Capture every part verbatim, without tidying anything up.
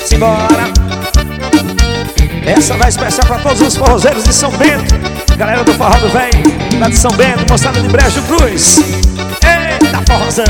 Simbora. Essa vai especial pra todos os forrozeiros de São Bento. Galera do Forró do Véi, lá de São Bento, mostrada de Brejo Cruz. Eita, forrozão.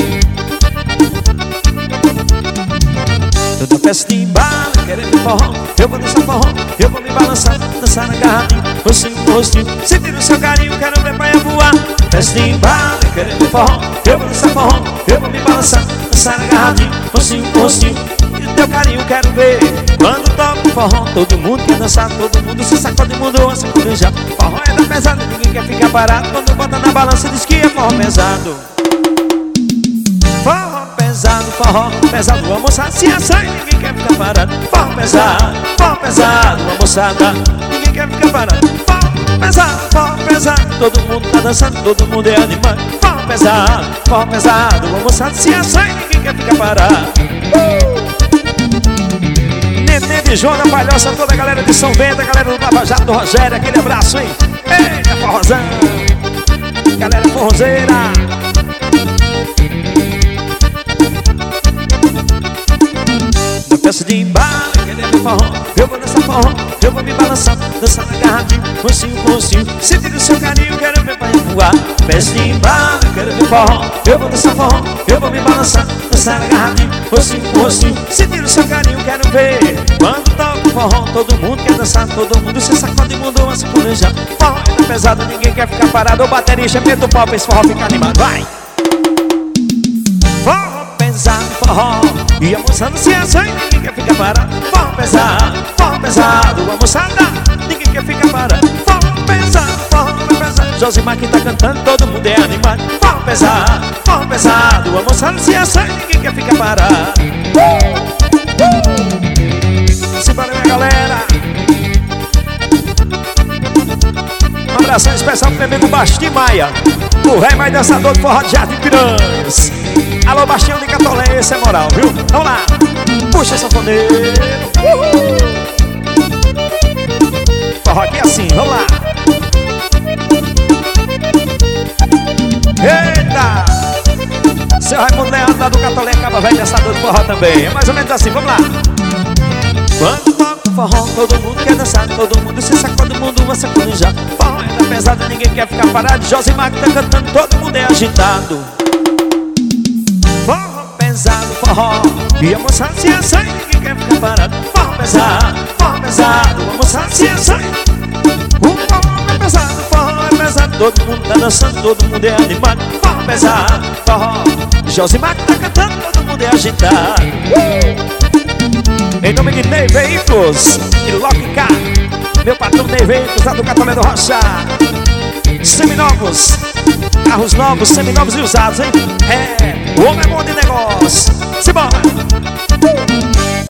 Toda festa de embalo, querendo forró. Eu vou dançar forró, eu vou me balançar, dançar na garrafinha, rostinho com rostinho, sentir o seu carinho, quero ver praia voar. Festa de embalo, querendo forró. Eu vou dançar forró, eu vou me balançar, dançar na garrafinha, rostinho com rostinho, e o teu carinho quero ver. Quando toca o forró, todo mundo quer dançar, todo mundo se sacode, mundo assa com beijar. Forró é da pesada, ninguém quer ficar parado. Quando bota na balança diz que é forró pesado. Forró pesado, forró pesado, a moçada se assanha, ninguém quer ficar parado. Forró pesado, forró pesado, a moçada, ninguém quer ficar parado. Forró pesado, forró pesado, todo mundo tá dançando, todo mundo é animado. Forró pesado, forró pesado, a moçada se assanha, ninguém quer ficar parado. uh! Nenê de João da Palhoça, toda a galera de São Bento, a galera do Lava Jato, do Rogério, aquele abraço, hein? Eita, forrozão! Galera forrozeira! Na festa de embalo, querendo forró, eu vou dançar forró, eu vou me balançar, dançar na garrafinha, rostinho com rostinho, sentir o seu carinho, quero ver pra voar. Festa de embalo, querendo forró, eu vou dançar forró, eu vou me balançar, dançar na garrafinha, rostinho com rostinho, sentir o seu carinho, quero ver. Quando toca o forró, todo mundo quer dançar, todo mundo se sacode, mundo assa com beijar. Forró é da pesada, ninguém quer ficar parado. O baterista mete o pau pra esse forró ficar animado, vai! Forró pesado, forró, e a moçada se assanha, ninguém quer ficar parado. Forró pesado, forró pesado, a moçada, ninguém quer ficar parado. Forró pesado, forró pesado, Josimar que tá cantando, todo mundo é animado. Forró pesado, forró pesado, a moçada se assanha, ninguém quer ficar parado. uh! uh! Simbora, minha galera. Um abração especial pro meu amigo Bastinho Maia, o rei mais dançador do forró de Jardim Piranhas. Alô, Bastião de Catolé, esse é moral, viu? Vamos lá, puxa sanfoneiro. Uhul. Forró aqui é assim, vamos lá. Eita! Seu Raimundo Leandro lá do Catolé, acaba velho dançador do forró também. É mais ou menos assim, vamos lá. Quando toca o forró, todo mundo quer dançar, todo mundo se sacode, todo mundo vai saconejar. Forró é da pesada, ninguém quer ficar parado. Josimar que tá cantando, todo mundo é agitado. Forró pesado, forró, e a moçada se assanha, ninguém quer ficar parado. Forró pesado, forró pesado, a moçada se assanha. O forró é pesado, forró é pesado, todo mundo tá dançando, todo mundo é animado. Forró pesado, forró, Josimar que tá cantando, todo mundo é agitado. uh! Em nome de Ney Veículos e Lock Car, meu patrão Ney Veículos lá do Catolé do Rocha. Seminovos, carros novos, seminovos e usados, hein? É, o homem é